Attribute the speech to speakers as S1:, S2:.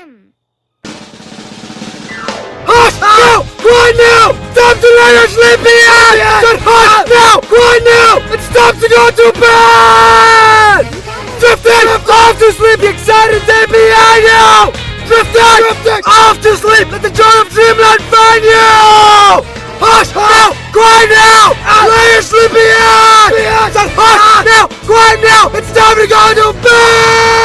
S1: Hush! No! Quiet now! Stop to let your sleepy ass! Hush! Now! Quiet now! It's time to go to bed! Drifting! Off to sleep! The excited day behind you! Drifting! Off to sleep! Let the joy of dreamland find you! Hush! Now! Quiet now! Let your sleepy ass! Hush! Now! Quiet now! It's time to go to bed!